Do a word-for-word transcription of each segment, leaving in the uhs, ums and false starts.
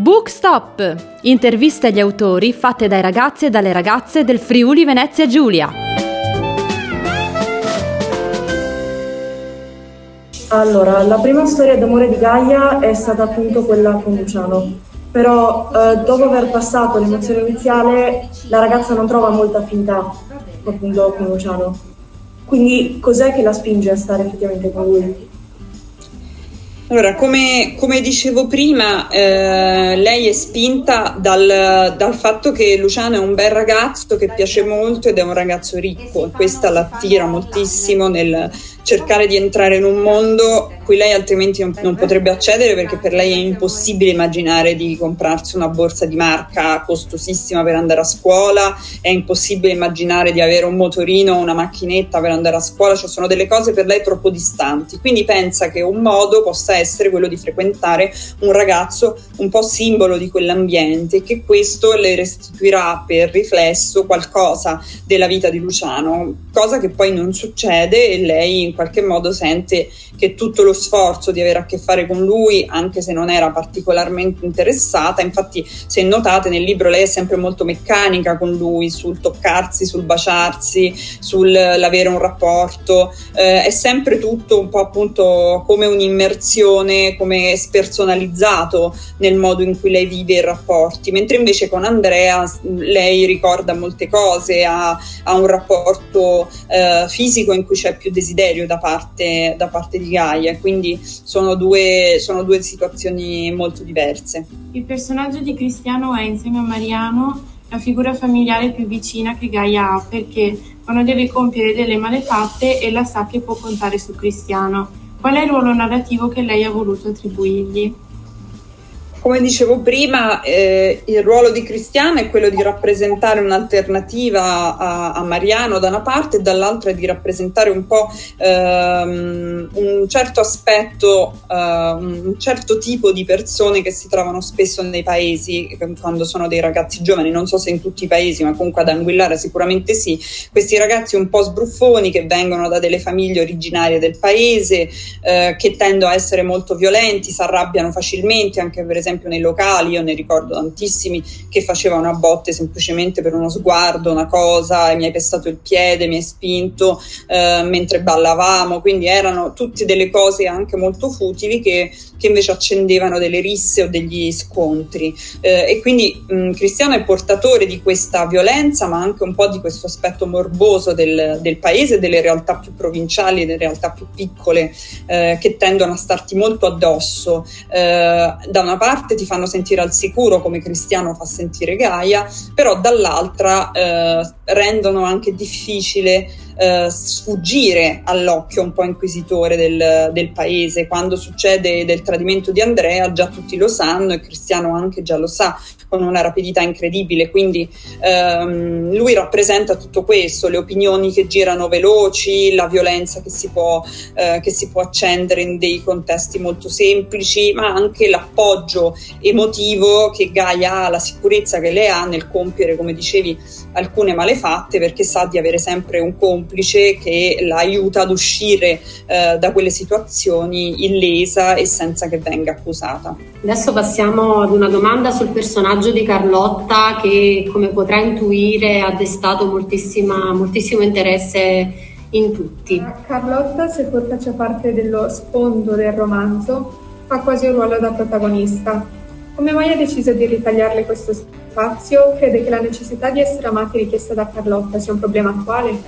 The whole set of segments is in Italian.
Bookstop! Interviste agli autori fatte dai ragazzi e dalle ragazze del Friuli Venezia Giulia. Allora, la prima storia d'amore di Gaia è stata appunto quella con Luciano, però eh, dopo aver passato l'emozione iniziale la ragazza non trova molta affinità appunto con Luciano. Quindi cos'è che la spinge a stare effettivamente con lui? Allora, come, come dicevo prima, eh, lei è spinta dal, dal fatto che Luciano è un bel ragazzo che piace molto ed è un ragazzo ricco, e questa l'attira moltissimo nel cercare di entrare in un mondo cui lei altrimenti non, non potrebbe accedere, perché per lei è impossibile immaginare di comprarsi una borsa di marca costosissima per andare a scuola, è impossibile immaginare di avere un motorino o una macchinetta per andare a scuola, cioè sono delle cose per lei troppo distanti, quindi pensa che un modo possa essere quello di frequentare un ragazzo un po' simbolo di quell'ambiente, che questo le restituirà per riflesso qualcosa della vita di Luciano, cosa che poi non succede, e lei in qualche modo sente che tutto lo sforzo di avere a che fare con lui, anche se non era particolarmente interessata, infatti se notate nel libro lei è sempre molto meccanica con lui, sul toccarsi, sul baciarsi, sull'avere un rapporto, eh, è sempre tutto un po' appunto come un'immersione, come spersonalizzato nel modo in cui lei vive i rapporti, mentre invece con Andrea lei ricorda molte cose, ha, ha un rapporto eh, fisico in cui c'è più desiderio da parte, da parte di Gaia, quindi sono due, sono due situazioni molto diverse. Il personaggio di Cristiano è, insieme a Mariano, la figura familiare più vicina che Gaia ha, perché quando deve compiere delle malefatte ella sa che può contare su Cristiano. Qual è il ruolo narrativo che lei ha voluto attribuirgli? Come dicevo prima, eh, il ruolo di Cristiano è quello di rappresentare un'alternativa a, a Mariano da una parte, e dall'altra di rappresentare un po' ehm, un certo aspetto, eh, un certo tipo di persone che si trovano spesso nei paesi quando sono dei ragazzi giovani, non so se in tutti i paesi, ma comunque ad Anguillara sicuramente sì, questi ragazzi un po' sbruffoni che vengono da delle famiglie originarie del paese, eh, che tendono a essere molto violenti, si arrabbiano facilmente, anche per esempio nei locali, io ne ricordo tantissimi che facevano a botte semplicemente per uno sguardo, una cosa, mi hai pestato il piede, mi hai spinto eh, mentre ballavamo, quindi erano tutte delle cose anche molto futili che, che invece accendevano delle risse o degli scontri, eh, e quindi mh, Cristiano è portatore di questa violenza, ma anche un po' di questo aspetto morboso del, del paese, delle realtà più provinciali, delle realtà più piccole, eh, che tendono a starti molto addosso, eh, da una parte ti fanno sentire al sicuro come Cristiano fa sentire Gaia, però dall'altra eh, rendono anche difficile eh, sfuggire all'occhio un po' inquisitore del, del paese. Quando succede del tradimento di Andrea già tutti lo sanno e Cristiano anche già lo sa con una rapidità incredibile, quindi ehm, lui rappresenta tutto questo, le opinioni che girano veloci, la violenza che si può, eh, che si può accendere in dei contesti molto semplici, ma anche l'appoggio emotivo che Gaia ha, la sicurezza che lei ha nel compiere, come dicevi, alcune malefatte, perché sa di avere sempre un complice che la aiuta ad uscire eh, da quelle situazioni illesa e senza che venga accusata. Adesso passiamo ad una domanda sul personaggio di Carlotta che, come potrà intuire, ha destato moltissima, moltissimo interesse in tutti. Carlotta, seppur faccia parte dello sfondo del romanzo, ha quasi un ruolo da protagonista. Come mai ha deciso di ritagliarle questo spazio? Crede che la necessità di essere amati richiesta da Carlotta sia un problema attuale?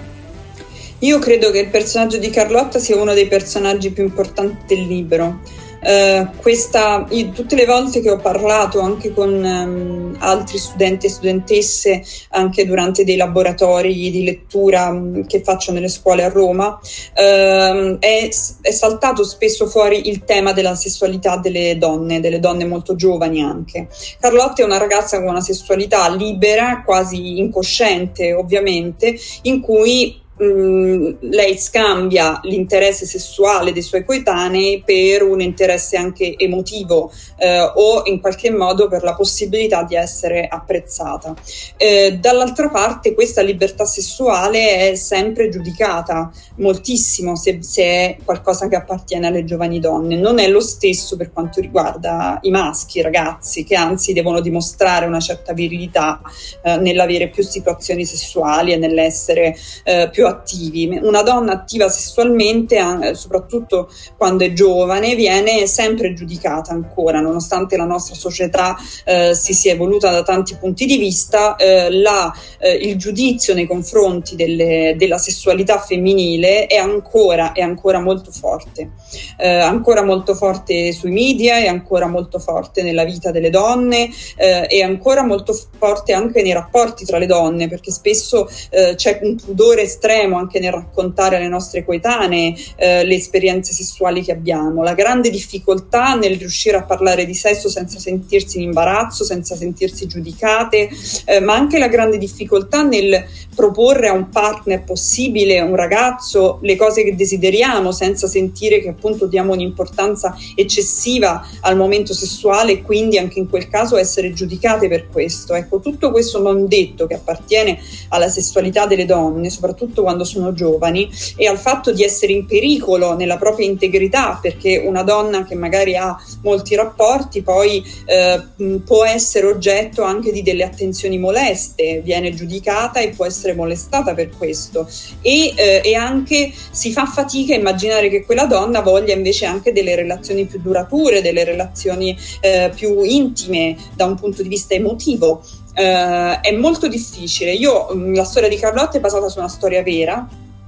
Io credo che il personaggio di Carlotta sia uno dei personaggi più importanti del libro. Uh, questa, io, tutte le volte che ho parlato anche con um, altri studenti e studentesse, anche durante dei laboratori di lettura um, che faccio nelle scuole a Roma, uh, è, è saltato spesso fuori il tema della sessualità delle donne, delle donne molto giovani anche. Carlotta è una ragazza con una sessualità libera, quasi incosciente ovviamente, in cui mh, lei scambia l'interesse sessuale dei suoi coetanei per un interesse anche emotivo eh, o in qualche modo per la possibilità di essere apprezzata. Eh, dall'altra parte questa libertà sessuale è sempre giudicata moltissimo se, se è qualcosa che appartiene alle giovani donne. Non è lo stesso per quanto riguarda i maschi, i ragazzi, che anzi devono dimostrare una certa virilità eh, nell'avere più situazioni sessuali e nell'essere eh, più attivi. Una donna attiva sessualmente, eh, soprattutto quando è giovane, viene sempre giudicata ancora, nonostante la nostra società eh, si sia evoluta da tanti punti di vista, eh, la, eh, il giudizio nei confronti delle, della sessualità femminile è ancora, è ancora molto forte, eh, ancora molto forte sui media, è ancora molto forte nella vita delle donne, eh, è ancora molto forte anche nei rapporti tra le donne, perché spesso eh, c'è un pudore estremo anche nel raccontare alle nostre coetanee eh, le esperienze sessuali che abbiamo, la grande difficoltà nel riuscire a parlare di sesso senza sentirsi in imbarazzo, senza sentirsi giudicate, eh, ma anche la grande difficoltà nel proporre a un partner possibile, un ragazzo, le cose che desideriamo senza sentire che appunto diamo un'importanza eccessiva al momento sessuale e quindi anche in quel caso essere giudicate per questo. Ecco, tutto questo non detto che appartiene alla sessualità delle donne, soprattutto quando sono giovani, e al fatto di essere in pericolo nella propria integrità, perché una donna che magari ha molti rapporti poi eh, può essere oggetto anche di delle attenzioni moleste, viene giudicata e può essere molestata per questo, e, eh, e anche si fa fatica a immaginare che quella donna voglia invece anche delle relazioni più durature, delle relazioni eh, più intime da un punto di vista emotivo. Uh, è molto difficile. Io, la storia di Carlotta è basata su una storia vera,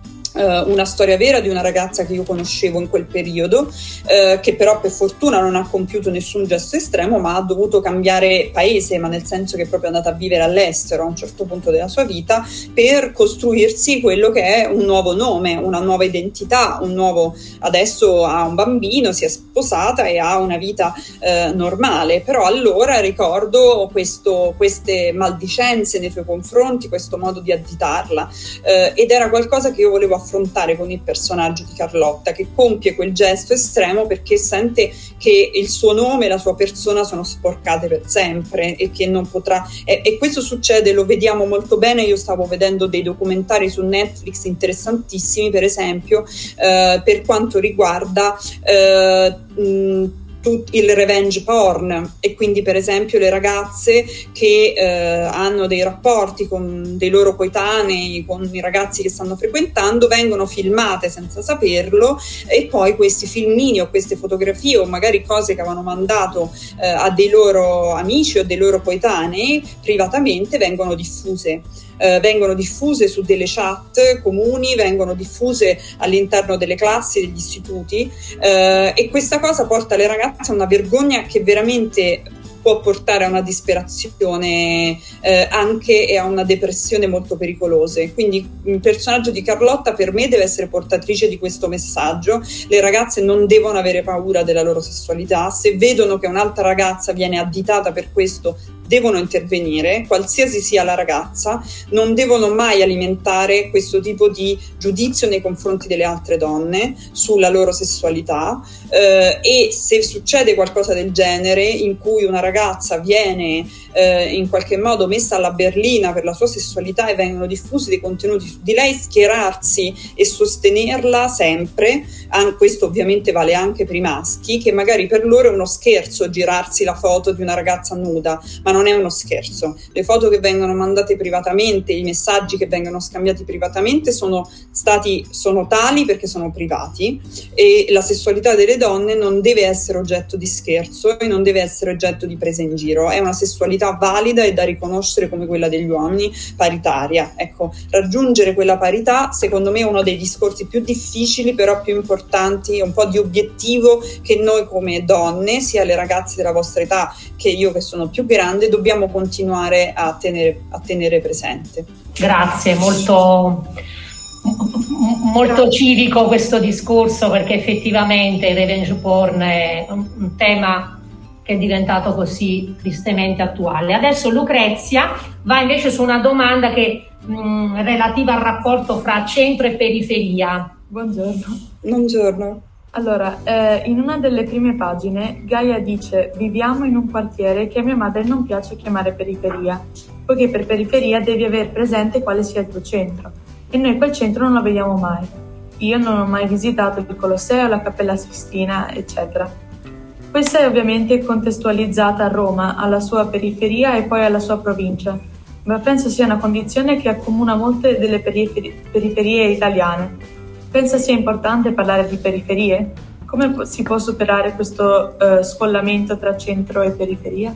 uh, una storia vera di una ragazza che io conoscevo in quel periodo, uh, che però per fortuna non ha compiuto nessun gesto estremo, ma ha dovuto cambiare paese, ma nel senso che è proprio andata a vivere all'estero a un certo punto della sua vita per costruirsi quello che è un nuovo nome, una nuova identità, un nuovo, adesso ha un bambino, si è sposata e ha una vita eh, normale, però allora ricordo questo, queste maldicenze nei suoi confronti, questo modo di additarla, eh, ed era qualcosa che io volevo affrontare con il personaggio di Carlotta, che compie quel gesto estremo perché sente che il suo nome e la sua persona sono sporcate per sempre e che non potrà, e, e questo succede, lo vediamo molto bene. Io stavo vedendo dei documentari su Netflix interessantissimi, per esempio eh, per quanto riguarda eh, mh, il revenge porn, e quindi per esempio le ragazze che eh, hanno dei rapporti con dei loro coetanei, con i ragazzi che stanno frequentando, vengono filmate senza saperlo, e poi questi filmini o queste fotografie o magari cose che avevano mandato eh, a dei loro amici o dei loro coetanei privatamente vengono diffuse. Uh, vengono diffuse su delle chat comuni, vengono diffuse all'interno delle classi, degli istituti, uh, e questa cosa porta le ragazze a una vergogna che veramente può portare a una disperazione eh, anche e a una depressione molto pericolose. Quindi il personaggio di Carlotta per me deve essere portatrice di questo messaggio. Le ragazze non devono avere paura della loro sessualità, se vedono che un'altra ragazza viene additata per questo devono intervenire, qualsiasi sia la ragazza, non devono mai alimentare questo tipo di giudizio nei confronti delle altre donne sulla loro sessualità, eh, e se succede qualcosa del genere in cui una ragazza viene eh, in qualche modo messa alla berlina per la sua sessualità e vengono diffusi dei contenuti su di lei, schierarsi e sostenerla sempre. An- questo ovviamente vale anche per i maschi, che magari per loro è uno scherzo girarsi la foto di una ragazza nuda, ma non non è uno scherzo. Le foto che vengono mandate privatamente, i messaggi che vengono scambiati privatamente sono stati sono tali perché sono privati, e la sessualità delle donne non deve essere oggetto di scherzo e non deve essere oggetto di presa in giro. È una sessualità valida e da riconoscere come quella degli uomini, paritaria. Ecco, raggiungere quella parità secondo me è uno dei discorsi più difficili, però più importanti, un po' di obiettivo che noi come donne, sia le ragazze della vostra età che io che sono più grande, dobbiamo continuare a tenere, a tenere presente. Grazie, molto, molto civico questo discorso, perché effettivamente il revenge porn è un tema che è diventato così tristemente attuale. Adesso Lucrezia va invece su una domanda che mh, relativa al rapporto fra centro e periferia. Buongiorno. Buongiorno. Allora, eh, in una delle prime pagine Gaia dice: viviamo in un quartiere che a mia madre non piace chiamare periferia, poiché per periferia devi aver presente quale sia il tuo centro, e noi quel centro non lo vediamo mai. Io non ho mai visitato il Colosseo, la Cappella Sistina, eccetera. Questa è ovviamente contestualizzata a Roma, alla sua periferia e poi alla sua provincia, ma penso sia una condizione che accomuna molte delle periferi- periferie italiane. Pensa sia importante parlare di periferie? Come si può superare questo uh, scollamento tra centro e periferia?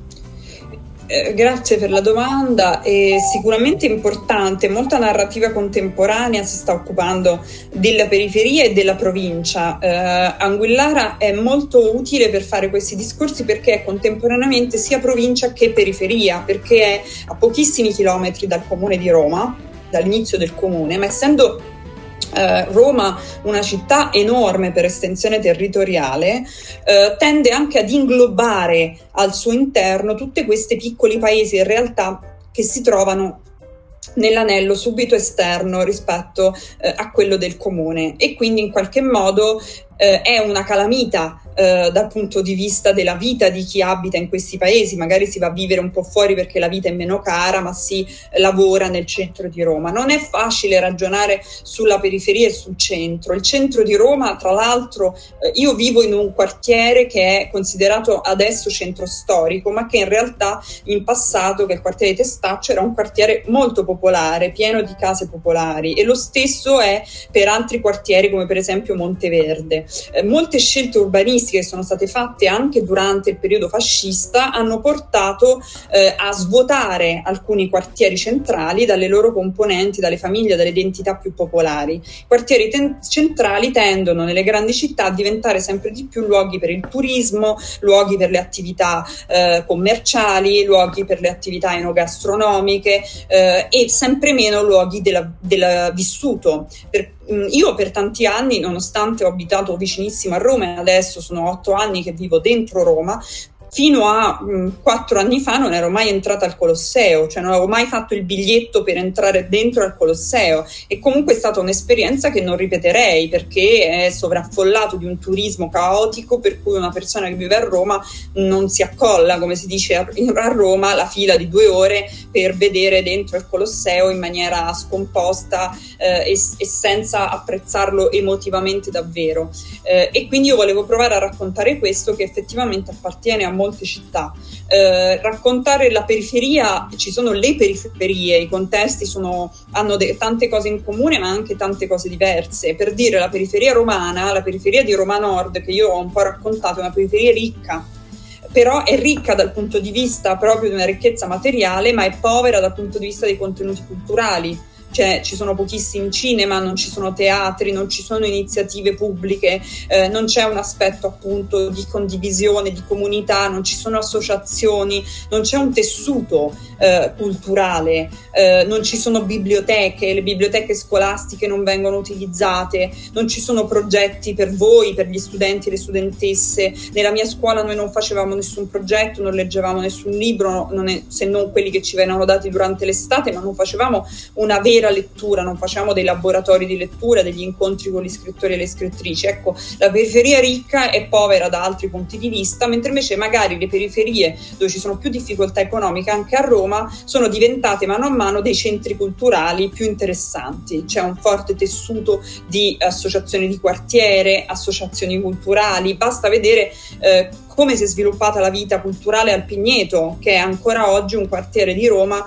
Eh, grazie per la domanda. È sicuramente importante. Molta narrativa contemporanea si sta occupando della periferia e della provincia. Eh, Anguillara è molto utile per fare questi discorsi perché è contemporaneamente sia provincia che periferia, perché è a pochissimi chilometri dal comune di Roma, dall'inizio del comune, ma essendo Uh, Roma, una città enorme per estensione territoriale, uh, tende anche ad inglobare al suo interno tutti questi piccoli paesi in realtà che si trovano nell'anello subito esterno rispetto uh, a quello del comune, e quindi in qualche modo uh, è una calamita Uh, dal punto di vista della vita di chi abita in questi paesi. Magari si va a vivere un po' fuori perché la vita è meno cara, ma si lavora nel centro di Roma. Non è facile ragionare sulla periferia e sul centro. Il centro di Roma, tra l'altro, uh, io vivo in un quartiere che è considerato adesso centro storico, ma che in realtà in passato, che è il quartiere di Testaccio, era un quartiere molto popolare, pieno di case popolari, e lo stesso è per altri quartieri come per esempio Monteverde. Uh, molte scelte urbanistiche che sono state fatte anche durante il periodo fascista hanno portato eh, a svuotare alcuni quartieri centrali dalle loro componenti, dalle famiglie, dalle identità più popolari. I quartieri ten- centrali tendono nelle grandi città a diventare sempre di più luoghi per il turismo, luoghi per le attività eh, commerciali, luoghi per le attività enogastronomiche eh, e sempre meno luoghi della, del vissuto. Per, Io per tanti anni, nonostante ho abitato vicinissimo a Roma e adesso sono otto anni che vivo dentro Roma, fino a mh, quattro anni fa non ero mai entrata al Colosseo, cioè non avevo mai fatto il biglietto per entrare dentro al Colosseo, e comunque è stata un'esperienza che non ripeterei perché è sovraffollato di un turismo caotico, per cui una persona che vive a Roma non si accolla, come si dice a, a Roma, la fila di due ore per vedere dentro il Colosseo in maniera scomposta eh, e, e senza apprezzarlo emotivamente davvero. Eh, e quindi io volevo provare a raccontare questo, che effettivamente appartiene a molte città. Eh, raccontare la periferia, ci sono le periferie, i contesti sono, hanno de- tante cose in comune ma anche tante cose diverse. Per dire, la periferia romana, la periferia di Roma Nord, che io ho un po' raccontato, è una periferia ricca, però è ricca dal punto di vista proprio di una ricchezza materiale, ma è povera dal punto di vista dei contenuti culturali. Cioè, ci sono pochissimi cinema, non ci sono teatri, non ci sono iniziative pubbliche, eh, non c'è un aspetto appunto di condivisione, di comunità, non ci sono associazioni, non c'è un tessuto eh, culturale, eh, non ci sono biblioteche, le biblioteche scolastiche non vengono utilizzate, non ci sono progetti per voi, per gli studenti e le studentesse. Nella mia scuola noi non facevamo nessun progetto, non leggevamo nessun libro, non è, se non quelli che ci venivano dati durante l'estate, ma non facevamo una vera lettura, non facciamo dei laboratori di lettura, degli incontri con gli scrittori e le scrittrici. Ecco, la periferia ricca è povera da altri punti di vista, mentre invece magari le periferie dove ci sono più difficoltà economiche, anche a Roma, sono diventate mano a mano dei centri culturali più interessanti. C'è un forte tessuto di associazioni di quartiere, associazioni culturali, basta vedere eh, come si è sviluppata la vita culturale al Pigneto, che è ancora oggi un quartiere di Roma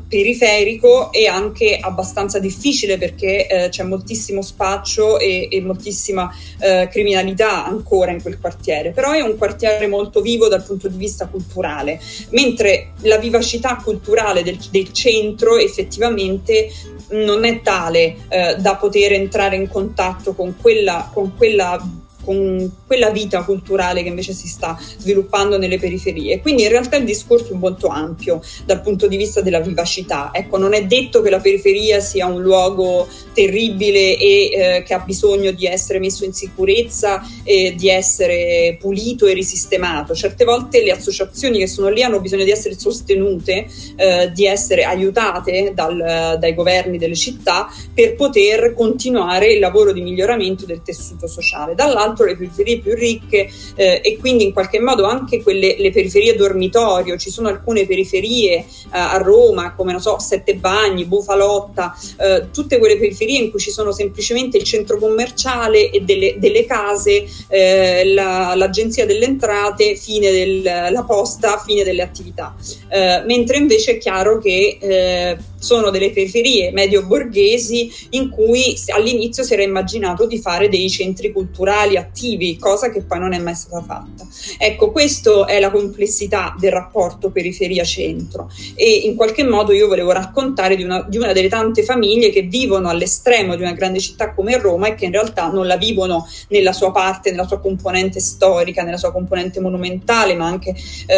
periferico e anche abbastanza difficile perché eh, c'è moltissimo spaccio e, e moltissima eh, criminalità ancora in quel quartiere, però è un quartiere molto vivo dal punto di vista culturale, mentre la vivacità culturale del, del centro effettivamente non è tale eh, da poter entrare in contatto con quella, con quella con quella vita culturale che invece si sta sviluppando nelle periferie. Quindi in realtà il discorso è molto ampio dal punto di vista della vivacità. Ecco, non è detto che la periferia sia un luogo terribile e eh, che ha bisogno di essere messo in sicurezza e di essere pulito e risistemato. Certe volte le associazioni che sono lì hanno bisogno di essere sostenute, eh, di essere aiutate dal, dai governi delle città per poter continuare il lavoro di miglioramento del tessuto sociale. Dall'altro le periferie più ricche eh, e quindi in qualche modo anche quelle, le periferie dormitorio, ci sono alcune periferie eh, a Roma come non so Sette Bagni, Bufalotta, eh, tutte quelle periferie in cui ci sono semplicemente il centro commerciale e delle, delle case, eh, la, l'agenzia delle entrate, fine della posta, fine delle attività, eh, mentre invece è chiaro che eh, sono delle periferie medio-borghesi in cui all'inizio si era immaginato di fare dei centri culturali attivi, cosa che poi non è mai stata fatta. Ecco, questa è la complessità del rapporto periferia-centro e in qualche modo io volevo raccontare di una, di una delle tante famiglie che vivono all'estremo di una grande città come Roma e che in realtà non la vivono nella sua parte, nella sua componente storica, nella sua componente monumentale, ma anche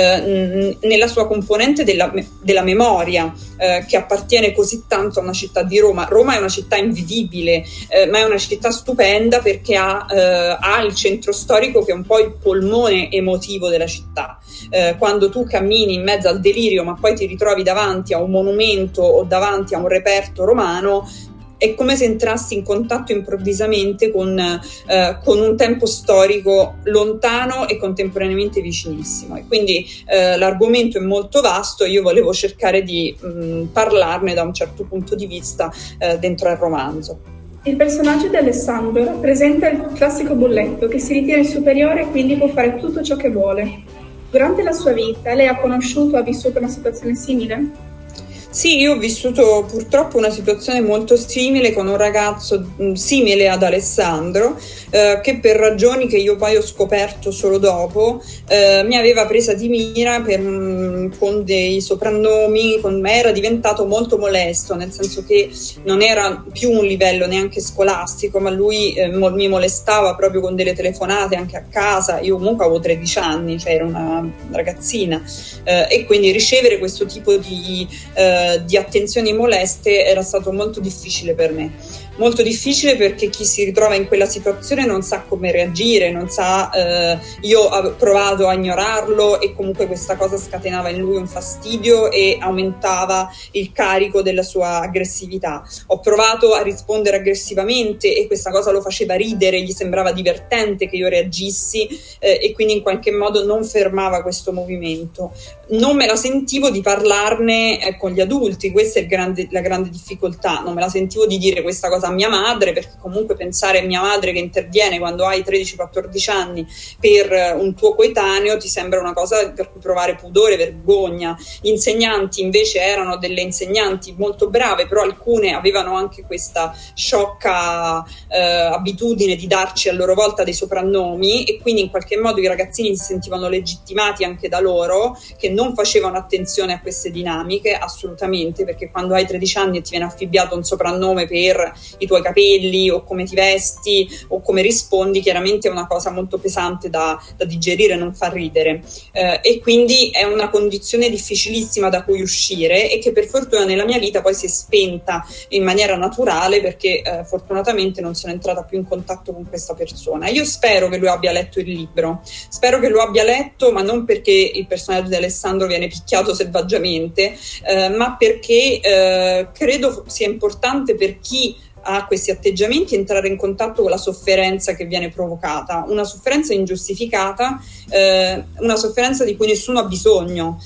eh, nella sua componente della, della memoria eh, che appartiene così tanto a una città di Roma. Roma è una città invivibile, eh, ma è una città stupenda perché ha, eh, ha il centro storico che è un po' il polmone emotivo della città. Eh, quando tu cammini in mezzo al delirio ma poi ti ritrovi davanti a un monumento o davanti a un reperto romano, è come se entrassi in contatto improvvisamente con, eh, con un tempo storico lontano e contemporaneamente vicinissimo. E quindi eh, l'argomento è molto vasto, io volevo cercare di mh, parlarne da un certo punto di vista eh, dentro al romanzo. Il personaggio di Alessandro rappresenta il classico bulletto che si ritiene superiore e quindi può fare tutto ciò che vuole. Durante la sua vita lei ha conosciuto o ha vissuto una situazione simile? Sì, io ho vissuto purtroppo una situazione molto simile con un ragazzo mh, simile ad Alessandro eh, che per ragioni che io poi ho scoperto solo dopo eh, mi aveva presa di mira per, mh, con dei soprannomi, con me era diventato molto molesto, nel senso che non era più un livello neanche scolastico, ma lui eh, mo- mi molestava proprio con delle telefonate anche a casa. Io comunque avevo tredici anni, cioè ero una ragazzina eh, e quindi ricevere questo tipo di eh, di attenzioni moleste era stato molto difficile per me. Molto difficile perché chi si ritrova in quella situazione non sa come reagire, non sa, eh, io ho provato a ignorarlo e comunque questa cosa scatenava in lui un fastidio e aumentava il carico della sua aggressività. Ho provato a rispondere aggressivamente e questa cosa lo faceva ridere, gli sembrava divertente che io reagissi eh, e quindi in qualche modo non fermava questo movimento. Non me la sentivo di parlarne eh, con gli adulti, questa è il grande, la grande difficoltà, non me la sentivo di dire questa cosa a mia madre, perché comunque pensare a mia madre che interviene quando hai tredici quattordici anni per un tuo coetaneo ti sembra una cosa per cui provare pudore, vergogna. Gli insegnanti invece erano delle insegnanti molto brave, però alcune avevano anche questa sciocca eh, abitudine di darci a loro volta dei soprannomi e quindi in qualche modo i ragazzini si sentivano legittimati anche da loro, che non facevano attenzione a queste dinamiche assolutamente, perché quando hai tredici anni e ti viene affibbiato un soprannome per i tuoi capelli o come ti vesti o come rispondi, chiaramente è una cosa molto pesante da, da digerire, non fa ridere eh, e quindi è una condizione difficilissima da cui uscire e che per fortuna nella mia vita poi si è spenta in maniera naturale perché eh, fortunatamente non sono entrata più in contatto con questa persona. Io spero che lui abbia letto il libro, spero che lo abbia letto, ma non perché il personaggio di Alessandro viene picchiato selvaggiamente eh, ma perché eh, credo sia importante per chi a questi atteggiamenti entrare in contatto con la sofferenza che viene provocata, una sofferenza ingiustificata, eh, una sofferenza di cui nessuno ha bisogno,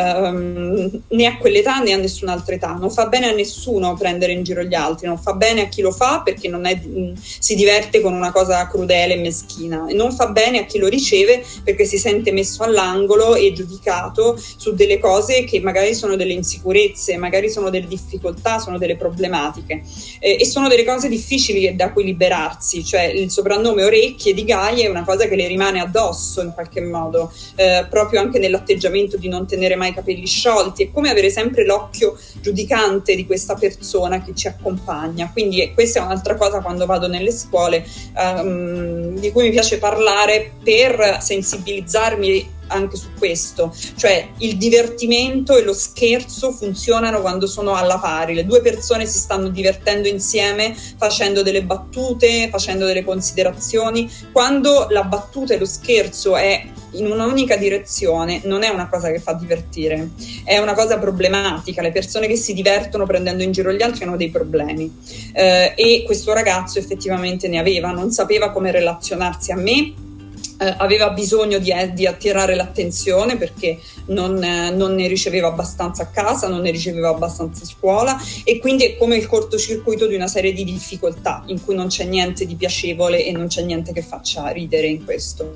eh, né a quell'età né a nessun'altra età. Non fa bene a nessuno prendere in giro gli altri, non fa bene a chi lo fa perché non è, si diverte con una cosa crudele e meschina, e non fa bene a chi lo riceve perché si sente messo all'angolo e giudicato su delle cose che magari sono delle insicurezze, magari sono delle difficoltà, sono delle problematiche eh, e sono sono delle cose difficili da cui liberarsi, cioè il soprannome Orecchie di Gaia è una cosa che le rimane addosso in qualche modo, eh, proprio anche nell'atteggiamento di non tenere mai i capelli sciolti, è come avere sempre l'occhio giudicante di questa persona che ci accompagna. Quindi eh, questa è un'altra cosa quando vado nelle scuole um, di cui mi piace parlare per sensibilizzarmi anche su questo, cioè il divertimento e lo scherzo funzionano quando sono alla pari, le due persone si stanno divertendo insieme facendo delle battute, facendo delle considerazioni. Quando la battuta e lo scherzo è in un'unica direzione non è una cosa che fa divertire, è una cosa problematica. Le persone che si divertono prendendo in giro gli altri hanno dei problemi, eh, e questo ragazzo effettivamente ne aveva, non sapeva come relazionarsi a me. Uh, aveva bisogno di, eh, di attirare l'attenzione perché non, eh, non ne riceveva abbastanza a casa, non ne riceveva abbastanza a scuola, e quindi è come il cortocircuito di una serie di difficoltà in cui non c'è niente di piacevole e non c'è niente che faccia ridere in questo.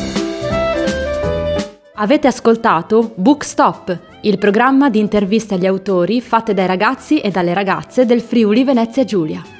Avete ascoltato Book Stop, il programma di interviste agli autori fatte dai ragazzi e dalle ragazze del Friuli Venezia Giulia.